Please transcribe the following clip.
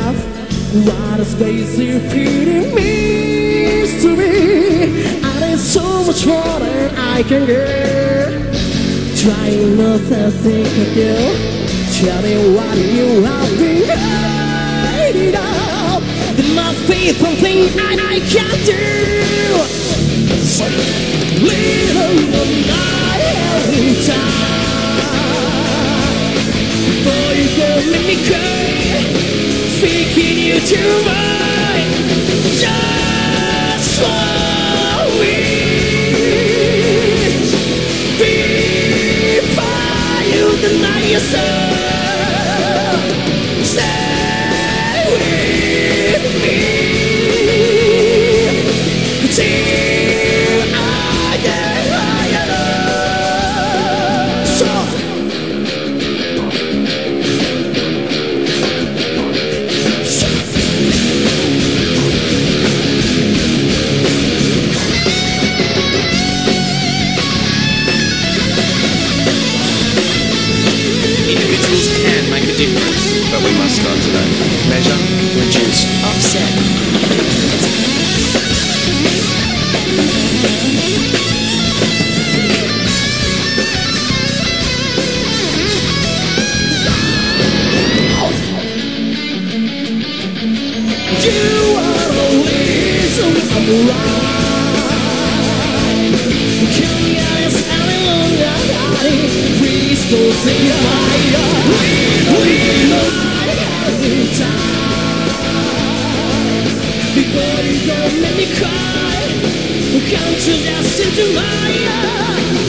enough. What a space you feeding means to me. I need so much more than I can get. Trying not to think of you. Tell me what you have been hiding out. There must be something I can't do. So little night every time. Before you go, let me cry. Speaking you to mind. Just for me. Before you deny yourself. Stay with me till I get higher. So individuals can make a difference, but we must start today. Measure, reduce, Offset. you are the reason I'm alive. Can't get us any longer, darling. Please don't say higher. Every time before you go, let me cry. Can't you just into my